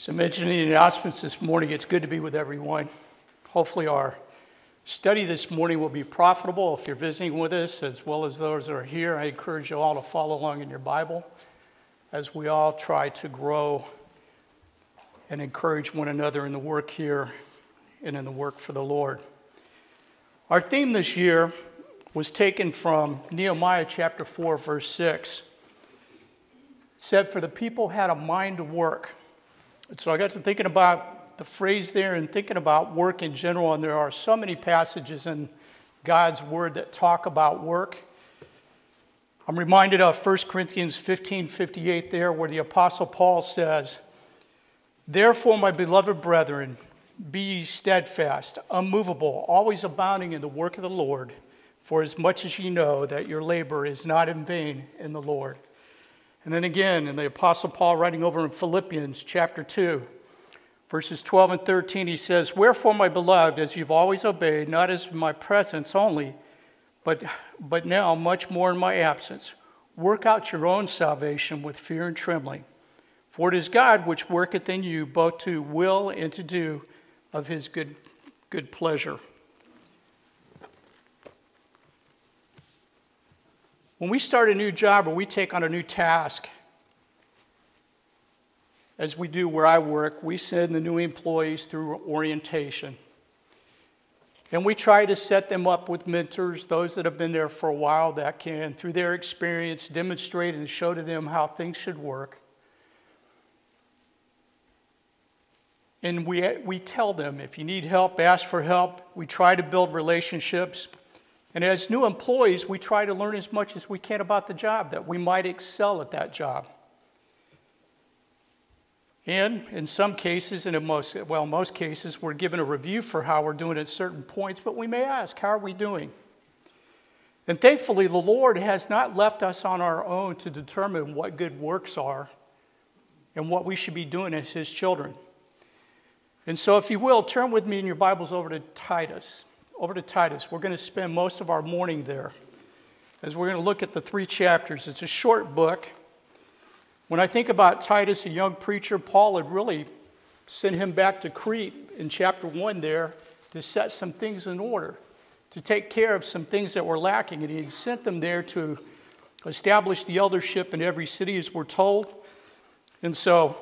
As I mentioned in the announcements this morning, it's good to be with everyone. Hopefully our study this morning will be profitable. If you're visiting with us, as well as those that are here, I encourage you all to follow along in your Bible as we all try to grow and encourage one another in the work here and in the work for the Lord. Our theme this year was taken from Nehemiah chapter 4, verse 6. It said, "For the people had a mind to work." And so I got to thinking about the phrase there and thinking about work in general, and there are so many passages in God's Word that talk about work. I'm reminded of 1 Corinthians 15:58 there, where the Apostle Paul says, "Therefore, my beloved brethren, be ye steadfast, unmovable, always abounding in the work of the Lord, for as much as ye know that your labor is not in vain in the Lord." And then again, in the Apostle Paul writing over in Philippians chapter 2, verses 12 and 13, he says, "Wherefore, my beloved, as you've always obeyed, not as in my presence only, but now much more in my absence, work out your own salvation with fear and trembling. For it is God which worketh in you both to will and to do of his good pleasure." When we start a new job or we take on a new task, as we do where I work, we send the new employees through orientation. And we try to set them up with mentors, those that have been there for a while that can, through their experience, demonstrate and show to them how things should work. And we tell them, if you need help, ask for help. We try to build relationships. And as new employees, we try to learn as much as we can about the job, that we might excel at that job. And in some cases, and in most cases, we're given a review for how we're doing at certain points, but we may ask, how are we doing? And thankfully, the Lord has not left us on our own to determine what good works are and what we should be doing as his children. And so if you will, turn with me in your Bibles over to Titus. We're going to spend most of our morning there as we're going to look at the 3 chapters. It's a short book. When I think about Titus, a young preacher, Paul had really sent him back to Crete in chapter 1 there to set some things in order, to take care of some things that were lacking. And he sent them there to establish the eldership in every city, as we're told. And so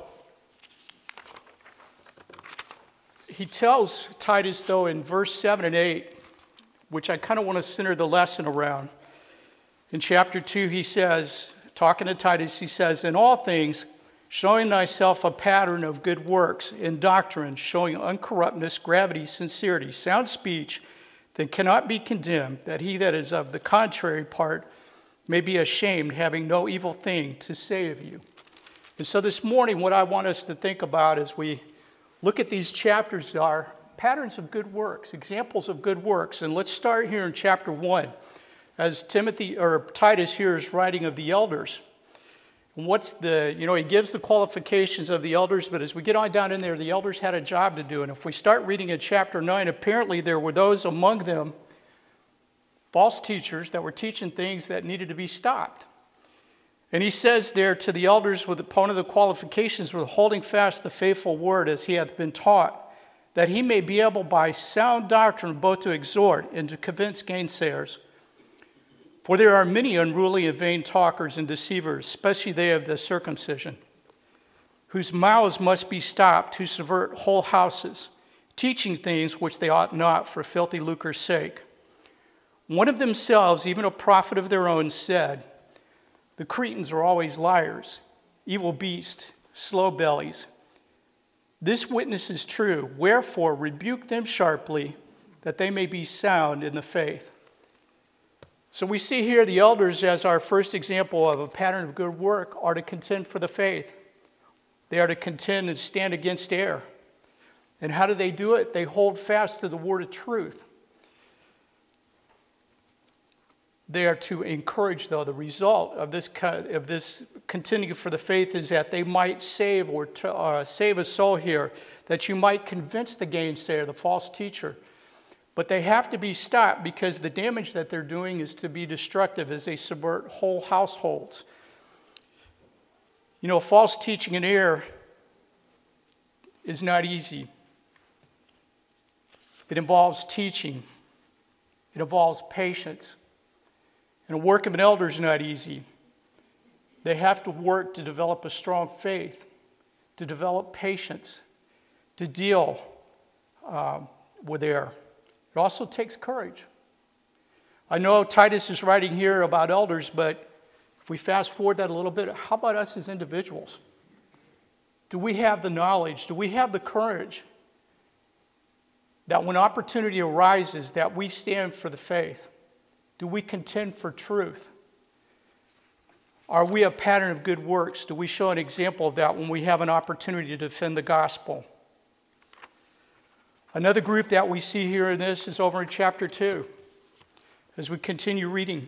he tells Titus, though, in verse 7 and 8, which I kind of want to center the lesson around. In chapter 2, he says, talking to Titus, he says, "In all things, showing thyself a pattern of good works, in doctrine, showing uncorruptness, gravity, sincerity, sound speech, that cannot be condemned, that he that is of the contrary part may be ashamed, having no evil thing to say of you." And so this morning, what I want us to think about as we look at these chapters are patterns of good works, examples of good works. And let's start here in chapter 1, as Titus here is writing of the elders. And he gives the qualifications of the elders, but as we get on down in there, the elders had a job to do. And if we start reading in chapter 9, apparently there were those among them, false teachers, that were teaching things that needed to be stopped. And he says there to the elders, with one of the qualifications was holding fast the faithful word as he hath been taught, that he may be able by sound doctrine both to exhort and to convince gainsayers. For there are many unruly and vain talkers and deceivers, especially they of the circumcision, whose mouths must be stopped, who subvert whole houses, teaching things which they ought not for filthy lucre's sake. One of themselves, even a prophet of their own, said, "The Cretans are always liars, evil beasts, slow bellies. This witness is true. Wherefore rebuke them sharply, that they may be sound in the faith." So we see here the elders, as our first example of a pattern of good work, are to contend for the faith. They are to contend and stand against error. And how do they do it? They hold fast to the word of truth. They are to encourage, though, the result of this contending for the faith is that they might save a soul here, that you might convince the gainsayers, the false teacher. But they have to be stopped because the damage that they're doing is to be destructive as they subvert whole households. False teaching and error is not easy. It involves teaching. It involves patience. And the work of an elder is not easy. They have to work to develop a strong faith, to develop patience, to deal with error. It also takes courage. I know Titus is writing here about elders, but if we fast forward that a little bit, how about us as individuals? Do we have the knowledge? Do we have the courage that when opportunity arises that we stand for the faith? Do we contend for truth? Are we a pattern of good works? Do we show an example of that when we have an opportunity to defend the gospel? Another group that we see here in this is over in chapter 2. As we continue reading.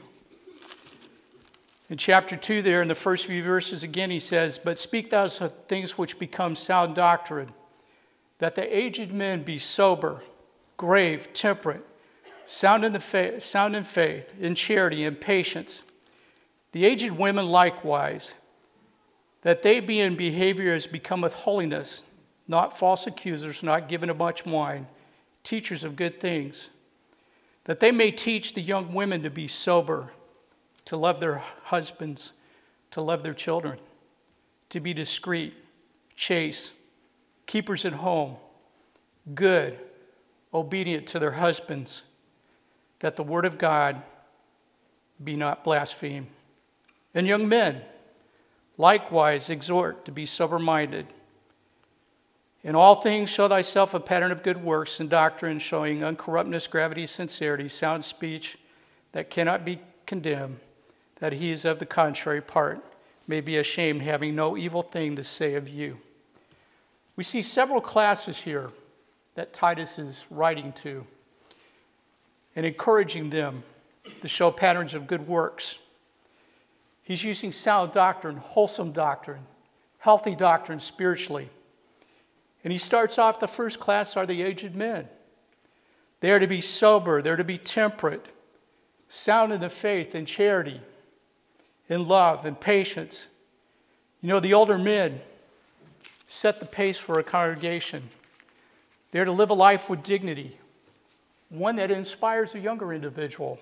In chapter 2 there, in the first few verses again, he says, "But speak thou of things which become sound doctrine, that the aged men be sober, grave, temperate, sound in faith, in charity, in patience. The aged women likewise, that they be in behavior as becometh holiness, not false accusers, not given to much wine, teachers of good things, that they may teach the young women to be sober, to love their husbands, to love their children, to be discreet, chaste, keepers at home, good, obedient to their husbands, that the word of God be not blasphemed. And young men, likewise exhort to be sober-minded. In all things show thyself a pattern of good works and doctrine, showing uncorruptness, gravity, sincerity, sound speech that cannot be condemned, that he is of the contrary part may be ashamed, having no evil thing to say of you." We see several classes here that Titus is writing to and encouraging them to show patterns of good works. He's using sound doctrine, wholesome doctrine, healthy doctrine spiritually. And he starts off, the first class are the aged men. They are to be sober, they're to be temperate, sound in the faith and charity, in love and patience. You know, the older men set the pace for a congregation. They're to live a life with dignity, one that inspires a younger individual.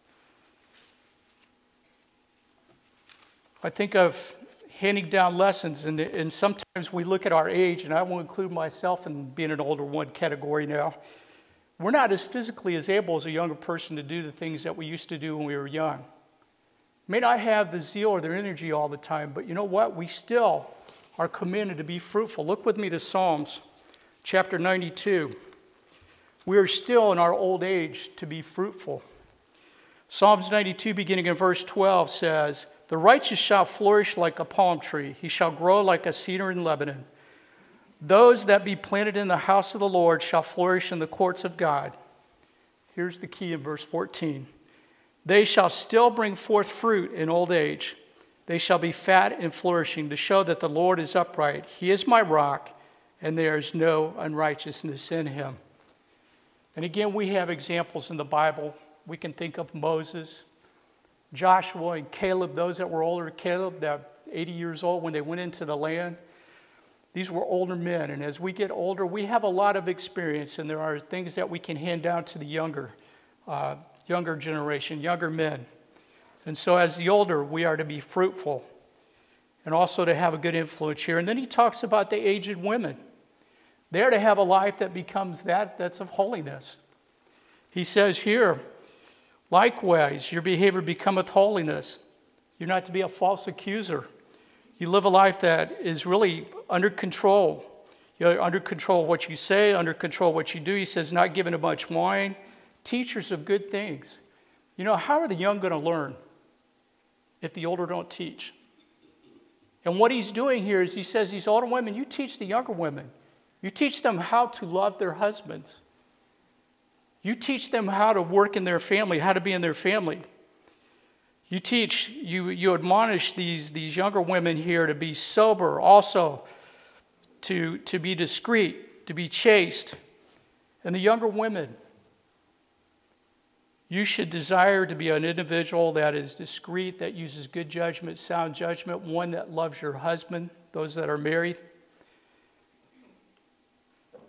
I think of handing down lessons, and sometimes we look at our age, and I will include myself in being an older one category now. We're not as physically as able as a younger person to do the things that we used to do when we were young. May not have the zeal or the energy all the time, but you know what? We still are commanded to be fruitful. Look with me to Psalms chapter 92. We are still in our old age to be fruitful. Psalms 92, beginning in verse 12, says, "The righteous shall flourish like a palm tree. He shall grow like a cedar in Lebanon. Those that be planted in the house of the Lord shall flourish in the courts of God." Here's the key in verse 14. "They shall still bring forth fruit in old age. They shall be fat and flourishing, to show that the Lord is upright. He is my rock, and there is no unrighteousness in him." And again, we have examples in the Bible. We can think of Moses, Joshua, and Caleb, those that were older. Caleb, that 80 years old when they went into the land. These were older men, and as we get older, we have a lot of experience, and there are things that we can hand down to the younger generation, younger men. And so as the older, we are to be fruitful and also to have a good influence here. And then he talks about the aged women. They're to have a life that becomes that's of holiness. He says here, "Likewise, your behavior becometh holiness." You're not to be a false accuser. You live a life that is really under control. You're under control of what you say, under control of what you do. He says, "Not given to much wine, teachers of good things." You know, how are the young going to learn if the older don't teach? And what he's doing here is he says, these older women, you teach the younger women. You teach them how to love their husbands. You teach them how to work in their family, how to be in their family. You admonish these younger women here to be sober, also to be discreet, to be chaste. And the younger women, you should desire to be an individual that is discreet, that uses good judgment, sound judgment, one that loves your husband, those that are married.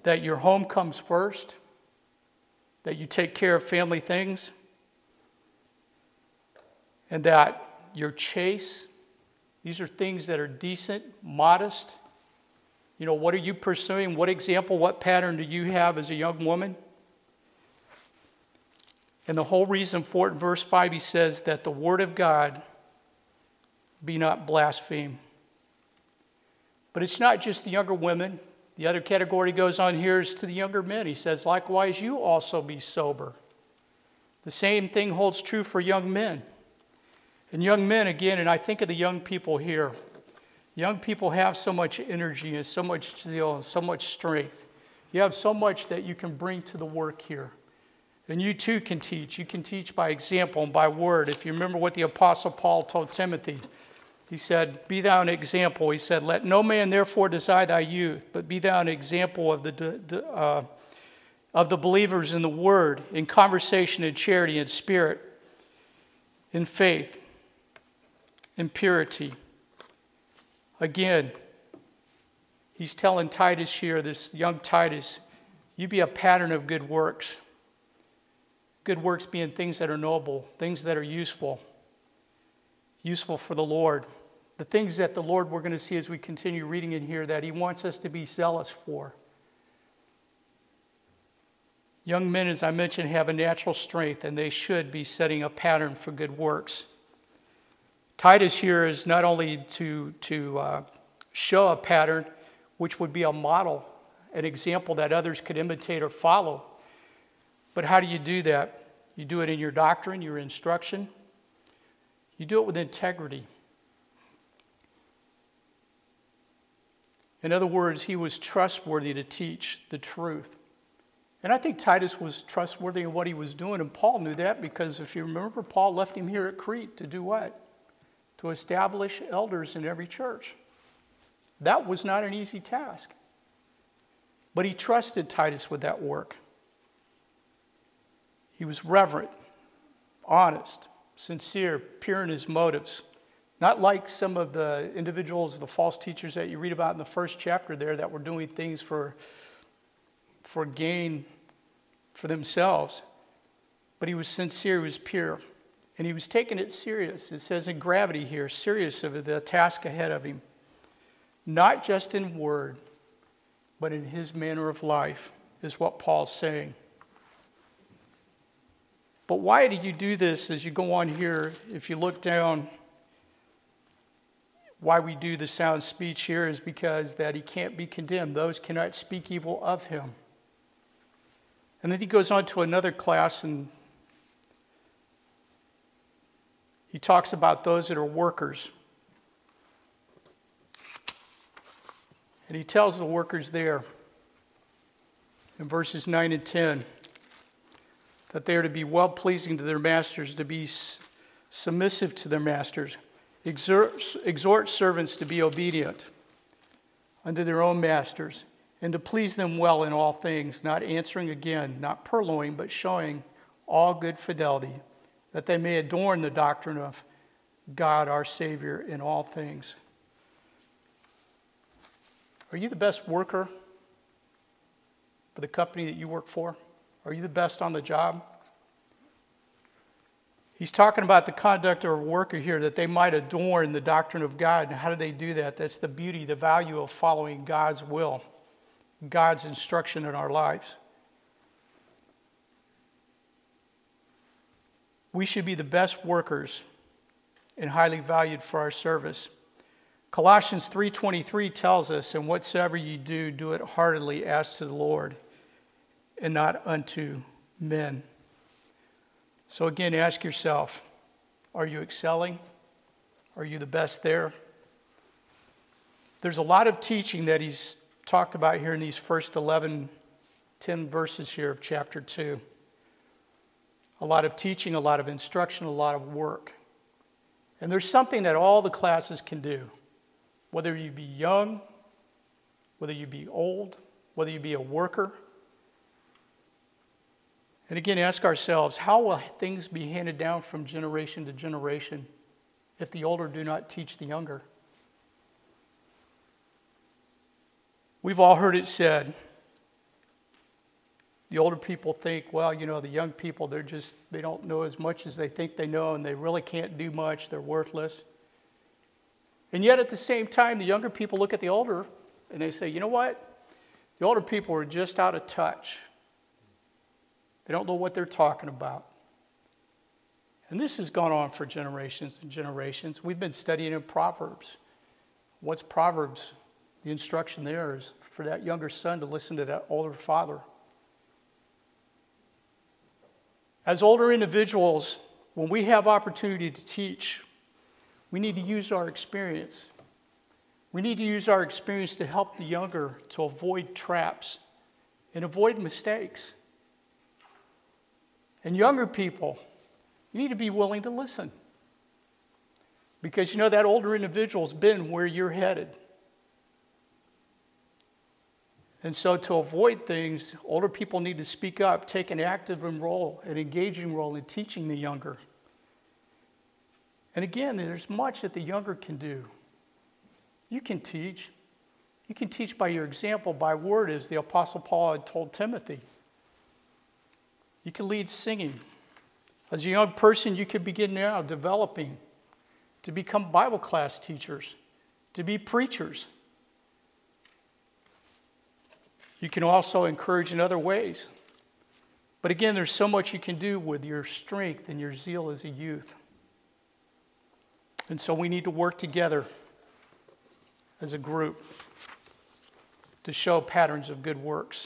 that your home comes first, that you take care of family things, and that you're chaste. These are things that are decent, modest. What are you pursuing? What example, what pattern do you have as a young woman? And the whole reason for it, in verse 5, he says that the word of God be not blasphemed. But it's not just the younger women. The other category goes on here is to the younger men. He says, likewise, you also be sober. The same thing holds true for young men. And young men, again, and I think of the young people here. Young people have so much energy and so much zeal and so much strength. You have so much that you can bring to the work here. And you too can teach. You can teach by example and by word. If you remember what the Apostle Paul told Timothy, he said, be thou an example. He said, let no man therefore desire thy youth, but be thou an example of the believers in the word, in conversation, in charity, in spirit, in faith, in purity. Again, he's telling Titus here, this young Titus, you be a pattern of good works. Good works being things that are noble, things that are useful for the Lord. The things that the Lord, we're going to see as we continue reading in here, that he wants us to be zealous for. Young men, as I mentioned, have a natural strength, and they should be setting a pattern for good works. Titus here is not only to show a pattern, which would be a model, an example that others could imitate or follow. But how do you do that? You do it in your doctrine, your instruction. You do it with integrity. In other words, he was trustworthy to teach the truth. And I think Titus was trustworthy in what he was doing, and Paul knew that because if you remember, Paul left him here at Crete to do what? To establish elders in every church. That was not an easy task. But he trusted Titus with that work. He was reverent, honest, sincere, pure in his motives. Not like some of the individuals, the false teachers that you read about in the first chapter there that were doing things for gain for themselves. But he was sincere, he was pure. And he was taking it serious. It says in gravity here, serious of the task ahead of him. Not just in word, but in his manner of life, is what Paul's saying. But why did you do this as you go on here? If you look down, why we do the sound speech here is because that he can't be condemned. Those cannot speak evil of him. And then he goes on to another class and he talks about those that are workers. And he tells the workers there in verses 9 and 10 that they are to be well-pleasing to their masters, to be submissive to their masters. Exhort servants to be obedient unto their own masters, and to please them well in all things, not answering again, not purloining, but showing all good fidelity, that they may adorn the doctrine of God our Savior in all things. Are you the best worker for the company that you work for? Are you the best on the job? He's talking about the conduct of a worker here, that they might adorn the doctrine of God. And how do they do that? That's the beauty, the value of following God's will, God's instruction in our lives. We should be the best workers and highly valued for our service. Colossians 3:23 tells us, and whatsoever you do, do it heartily as to the Lord and not unto men. So again, ask yourself, are you excelling? Are you the best there? There's a lot of teaching that he's talked about here in these first 10 verses here of chapter 2. A lot of teaching, a lot of instruction, a lot of work. And there's something that all the classes can do. Whether you be young, whether you be old, whether you be a worker. And again, ask ourselves, how will things be handed down from generation to generation if the older do not teach the younger? We've all heard it said The older people think, well, the young people, they don't know as much as they think they know, and they really can't do much. They're worthless. And yet at the same time, the younger people look at the older and they say, you know what? The older people are just out of touch. They don't know what they're talking about. And this has gone on for generations and generations. We've been studying in Proverbs. What's Proverbs? The instruction there is for that younger son to listen to that older father. As older individuals, when we have opportunity to teach, we need to use our experience. We need to use our experience to help the younger to avoid traps and avoid mistakes. And younger people, you need to be willing to listen. Because that older individual's been where you're headed. And so to avoid things, older people need to speak up, take an active role, an engaging role in teaching the younger. And again, there's much that the younger can do. You can teach. You can teach by your example, by word, as the Apostle Paul had told Timothy. You can lead singing. As a young person, you can begin now developing to become Bible class teachers, to be preachers. You can also encourage in other ways. But again, there's so much you can do with your strength and your zeal as a youth. And so we need to work together as a group to show patterns of good works.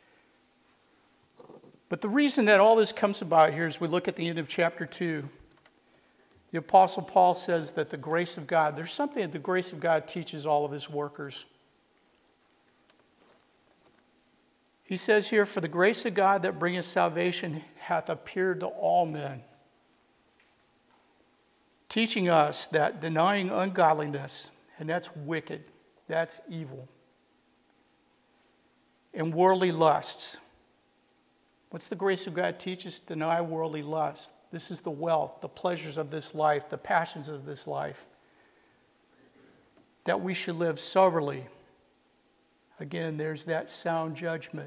But the reason that all this comes about here is we look at the end of chapter 2. The Apostle Paul says that the grace of God, there's something that the grace of God teaches all of his workers. He says here, for the grace of God that bringeth salvation hath appeared to all men, teaching us that denying ungodliness, and that's wicked, that's evil, and worldly lusts. What's the grace of God teach us? Deny worldly lusts. This is the wealth, the pleasures of this life, the passions of this life. That we should live soberly. Again, there's that sound judgment.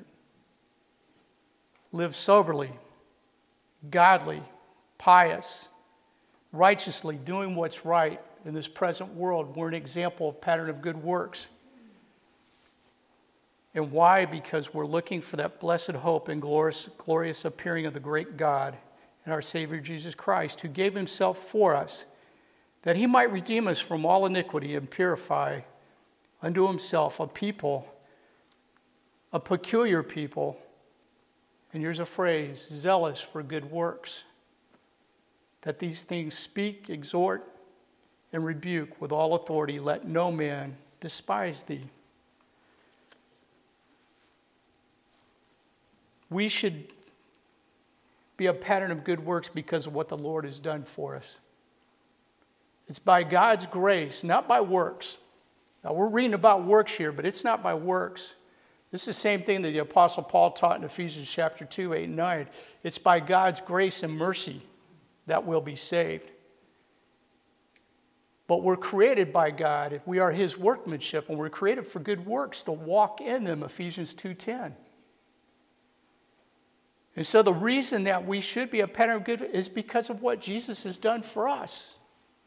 Live soberly, godly, pious, righteously, doing what's right in this present world. We're an example of pattern of good works. And why? Because we're looking for that blessed hope and glorious appearing of the great God and our Savior Jesus Christ, who gave himself for us, that he might redeem us from all iniquity and purify unto himself a people, a peculiar people, and here's a phrase, zealous for good works, that these things speak, exhort, and rebuke with all authority. Let no man despise thee. We should be a pattern of good works because of what the Lord has done for us. It's by God's grace, not by works. Now, we're reading about works here, but it's not by works. This is the same thing that the Apostle Paul taught in Ephesians chapter 2, 8, and 9. It's by God's grace and mercy that we'll be saved. But we're created by God. We are his workmanship, and we're created for good works to walk in them, Ephesians 2:10. And so the reason that we should be a pattern of good is because of what Jesus has done for us.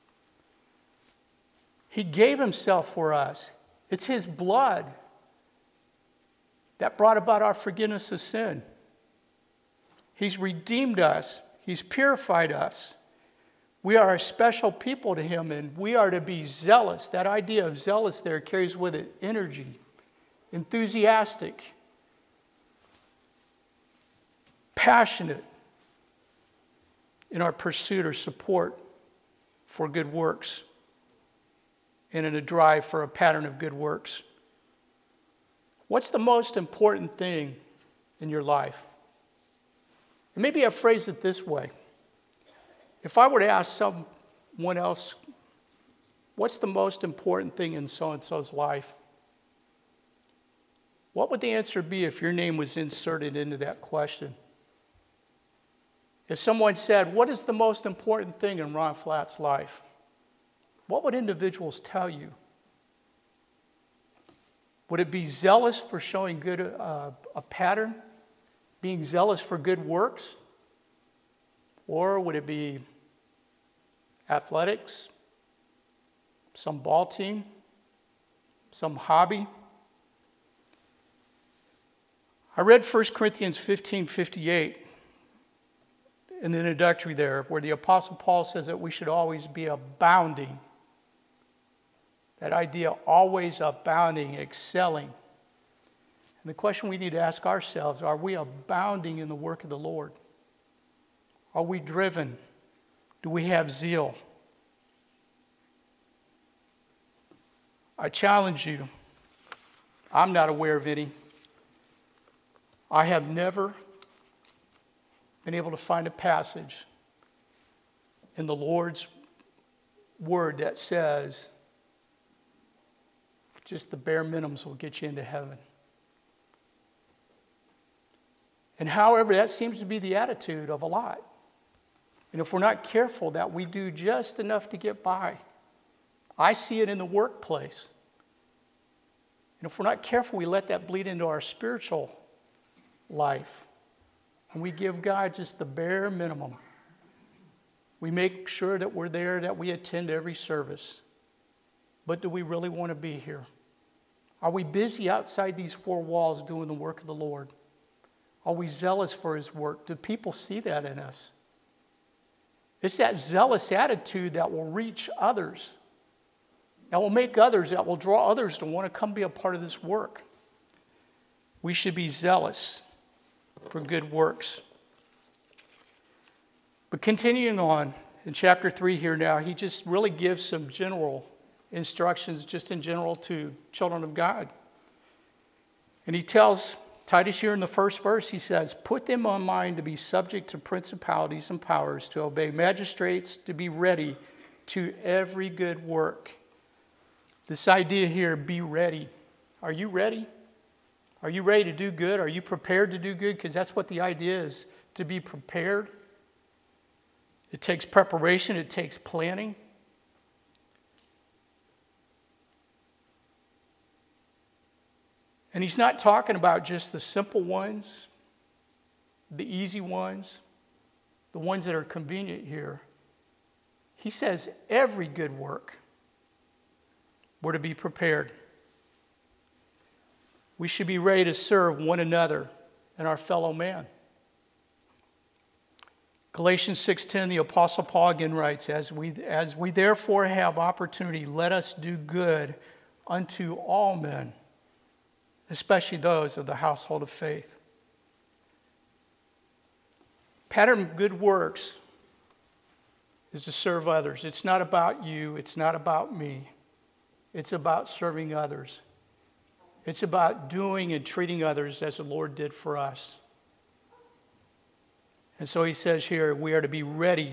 He gave himself for us. It's his blood that brought about our forgiveness of sin. He's redeemed us. He's purified us. We are a special people to him, and we are to be zealous. That idea of zealous there carries with it energy, enthusiastic, passionate in our pursuit or support for good works and in a drive for a pattern of good works. What's the most important thing in your life? And maybe I'll phrase it this way. If I were to ask someone else, what's the most important thing in so-and-so's life? What would the answer be if your name was inserted into that question? If someone said, what is the most important thing in Ron Flatt's life? What would individuals tell you? Would it be zealous for showing good a pattern Being zealous for good works? Or would it be athletics, some ball team, some hobby? I read 1 Corinthians 15:58 in the introductory there, where the Apostle Paul says that we should always be abounding. That idea, always abounding, excelling. And the question we need to ask ourselves, are we abounding in the work of the Lord? Are we driven? Do we have zeal? I challenge you. I'm not aware of any. I have never been able to find a passage in the Lord's word that says just the bare minimums will get you into heaven. And however, that seems to be the attitude of a lot. And if we're not careful, that we do just enough to get by. I see it in the workplace. And if we're not careful, we let that bleed into our spiritual life. And we give God just the bare minimum. We make sure that we're there, that we attend every service. But do we really want to be here? Are we busy outside these four walls doing the work of the Lord? Are we zealous for His work? Do people see that in us? It's that zealous attitude that will reach others, that will make others, that will draw others to want to come be a part of this work. We should be zealous for good works. But continuing on in chapter 3 here now, he just really gives some general instructions, just in general, to children of God. And he tells Titus here in the first verse, he says, put them on mind to be subject to principalities and powers, to obey magistrates, to be ready to every good work. This idea here, be ready. Are you ready? Are you ready to do good? Are you prepared to do good? Because that's what the idea is, to be prepared. It takes preparation. It takes planning. And he's not talking about just the simple ones, the easy ones, the ones that are convenient here. He says every good work, we're to be prepared. We should be ready to serve one another and our fellow man. Galatians 6:10, the Apostle Paul again writes, as we therefore have opportunity, let us do good unto all men, especially those of the household of faith. Pattern of good works is to serve others. It's not about you. It's not about me. It's about serving others. It's about doing and treating others as the Lord did for us. And so he says here, we are to be ready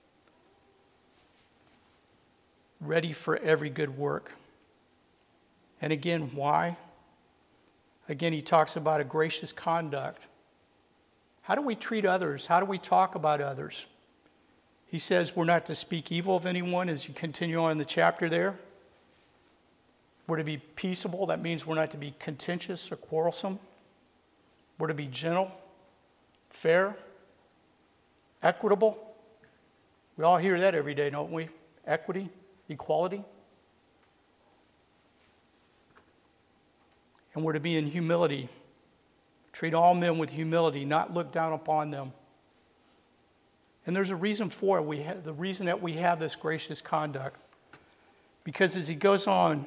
for every good work. And again, why? Again, he talks about a gracious conduct. How do we treat others? How do we talk about others? He says we're not to speak evil of anyone as you continue on in the chapter there. We're to be peaceable. That means we're not to be contentious or quarrelsome. We're to be gentle, fair, equitable. We all hear that every day, don't we? Equity, equality. And we're to be in humility. Treat all men with humility, not look down upon them. And there's a reason for it. The reason that we have this gracious conduct. Because as he goes on,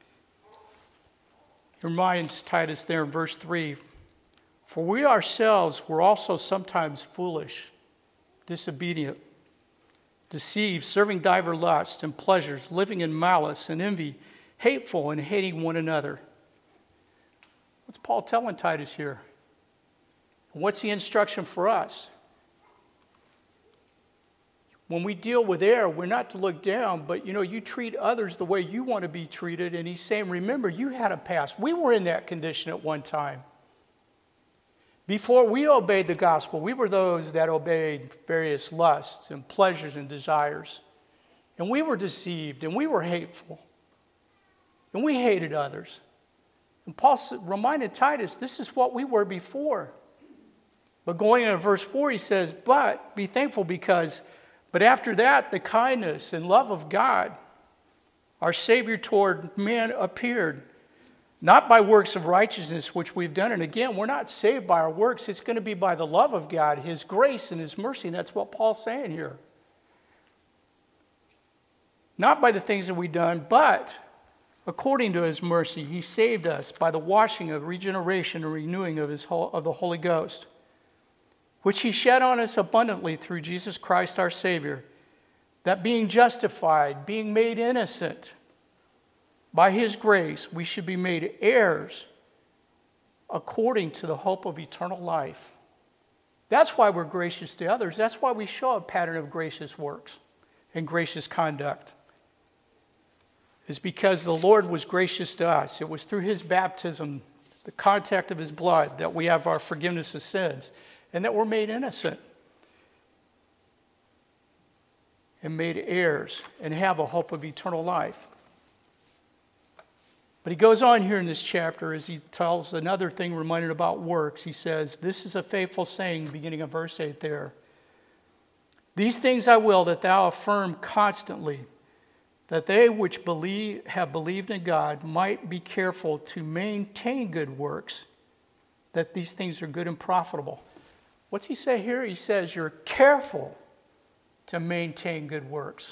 he reminds Titus there in verse 3, for we ourselves were also sometimes foolish, disobedient, deceived, serving divers lusts and pleasures, living in malice and envy, hateful and hating one another. What's Paul telling Titus here? What's the instruction for us? When we deal with error, we're not to look down, but you treat others the way you want to be treated. And he's saying, remember, you had a past. We were in that condition at one time. Before we obeyed the gospel, we were those that obeyed various lusts and pleasures and desires. And we were deceived, and we were hateful. And we hated others. And Paul reminded Titus, this is what we were before. But going into verse 4, he says, but be thankful but after that, the kindness and love of God, our Savior toward man appeared, not by works of righteousness which we've done. And again, we're not saved by our works. It's going to be by the love of God, His grace and His mercy. And that's what Paul's saying here. Not by the things that we've done, but according to His mercy, He saved us by the washing of regeneration and renewing of the Holy Ghost, which He shed on us abundantly through Jesus Christ our Savior, that being justified, being made innocent by His grace, we should be made heirs according to the hope of eternal life. That's why we're gracious to others. That's why we show a pattern of gracious works and gracious conduct. Is because the Lord was gracious to us. It was through His baptism, the contact of His blood, that we have our forgiveness of sins and that we're made innocent and made heirs and have a hope of eternal life. But he goes on here in this chapter as he tells another thing reminded about works. He says, this is a faithful saying, beginning of verse 8 there. These things I will that thou affirm constantly, that they which have believed in God might be careful to maintain good works, that these things are good and profitable. What's he say here? He says you're careful to maintain good works.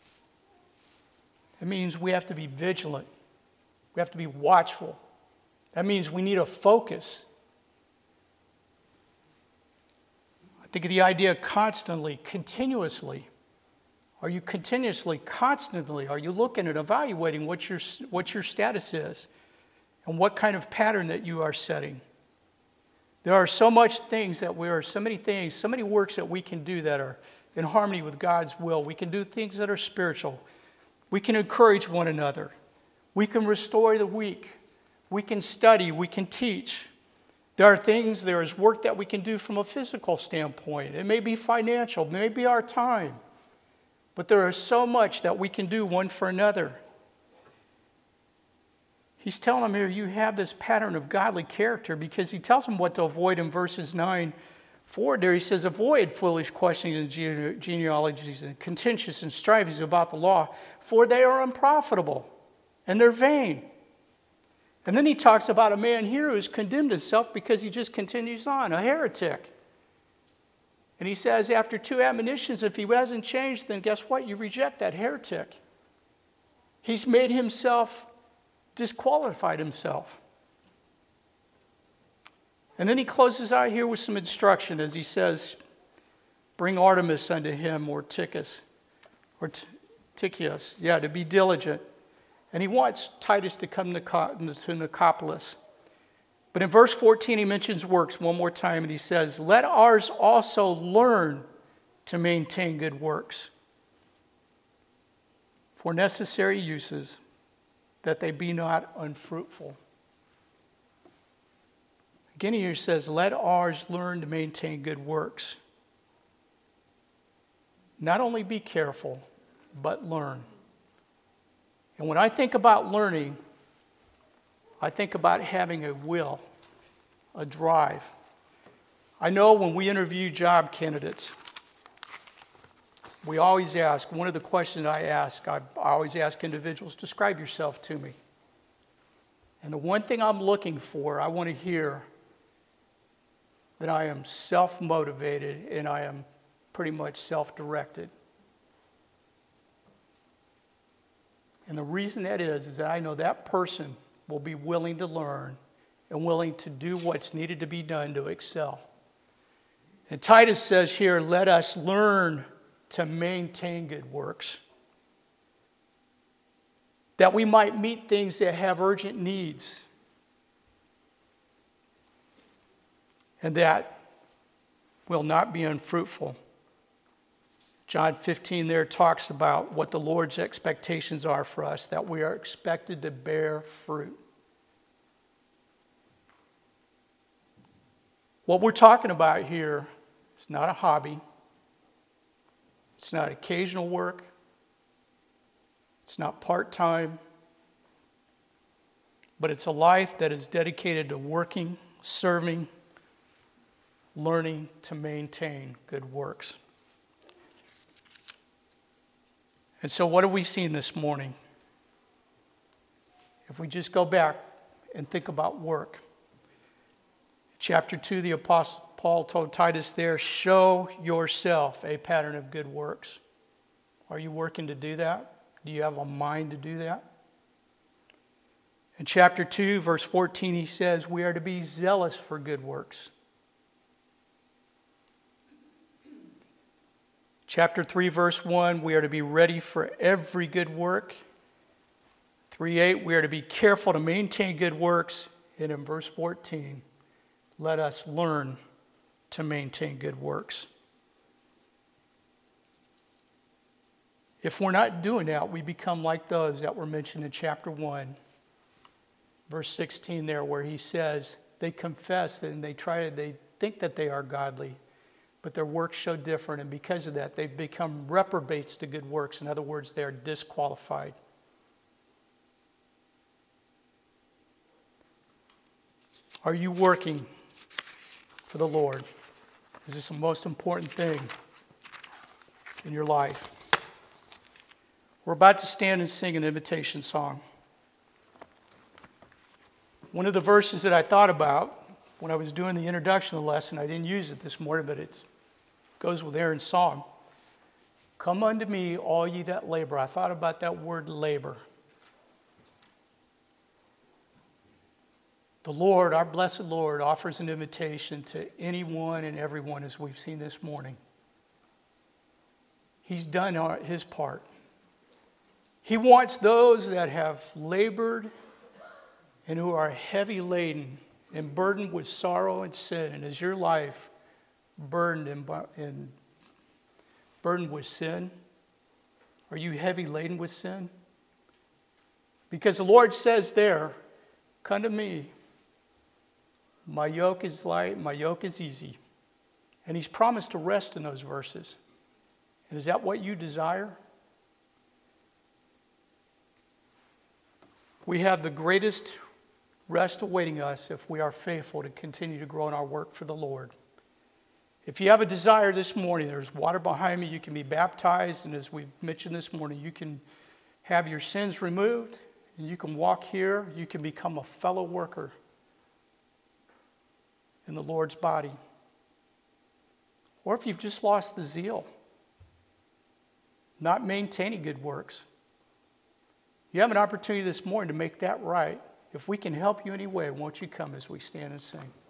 It means we have to be vigilant. We have to be watchful. That means we need a focus. I think of the idea constantly, continuously. Are you continuously, constantly, are you looking and evaluating what your status is and what kind of pattern that you are setting? There are so many things, so many works that we can do that are in harmony with God's will. We can do things that are spiritual. We can encourage one another. We can restore the weak. We can study. We can teach. There is work that we can do from a physical standpoint. It may be financial. It may be our time. But there is so much that we can do one for another. He's telling them here, you have this pattern of godly character, because he tells them what to avoid in verses 9 forward there. He says, avoid foolish questionings and genealogies and contentious and strivings about the law, for they are unprofitable and they're vain. And then he talks about a man here who's condemned himself because he just continues on, a heretic. And he says, after 2 admonitions, if he hasn't changed, then guess what? You reject that heretic. He's made himself, disqualified himself. And then he closes out here with some instruction as he says, bring Artemis unto him, or Tychicus, to be diligent. And he wants Titus to come to Nicopolis. But in verse 14, he mentions works one more time, and he says, let ours also learn to maintain good works for necessary uses, that they be not unfruitful. Again, here he says, let ours learn to maintain good works. Not only be careful, but learn. And when I think about learning, I think about having a will, a drive. I know when we interview job candidates, we always ask, one of the questions I always ask individuals, describe yourself to me. And the one thing I'm looking for, I want to hear that I am self-motivated and I am pretty much self-directed. And the reason that is that I know that person will be willing to learn and willing to do what's needed to be done to excel. And Titus says here, let us learn to maintain good works, that we might meet things that have urgent needs, and that will not be unfruitful. John 15 there talks about what the Lord's expectations are for us, that we are expected to bear fruit. What we're talking about here is not a hobby. It's not occasional work. It's not part-time. But it's a life that is dedicated to working, serving, learning to maintain good works. And so what have we seen this morning? If we just go back and think about work. Chapter 2, the Apostle Paul told Titus there, show yourself a pattern of good works. Are you working to do that? Do you have a mind to do that? In chapter 2, verse 14, he says, we are to be zealous for good works. Chapter 3, verse 1, we are to be ready for every good work. 3:8, we are to be careful to maintain good works. And in verse 14, let us learn to maintain good works. If we're not doing that, we become like those that were mentioned in chapter 1, verse 16 there, where he says they confess and they think that they are godly, but their works show different, and because of that, they've become reprobates to good works. In other words, they are disqualified. Are you working for the Lord? Is this the most important thing in your life? We're about to stand and sing an invitation song. One of the verses that I thought about when I was doing the introduction of the lesson, I didn't use it this morning, but it goes with Aaron's song. Come unto me, all ye that labor. I thought about that word labor. The Lord, our blessed Lord, offers an invitation to anyone and everyone, as we've seen this morning. He's done his part. He wants those that have labored and who are heavy laden and burdened with sorrow and sin. And is your life burdened with sin? Are you heavy laden with sin? Because the Lord says there, come to me. My yoke is light, my yoke is easy. And he's promised to rest in those verses. And is that what you desire? We have the greatest rest awaiting us if we are faithful to continue to grow in our work for the Lord. If you have a desire this morning, there's water behind me, you can be baptized, and as we mentioned this morning, you can have your sins removed, and you can walk here, you can become a fellow worker in the Lord's body. Or if you've just lost the zeal, not maintaining good works, you have an opportunity this morning to make that right. If we can help you in any way, won't you come as we stand and sing?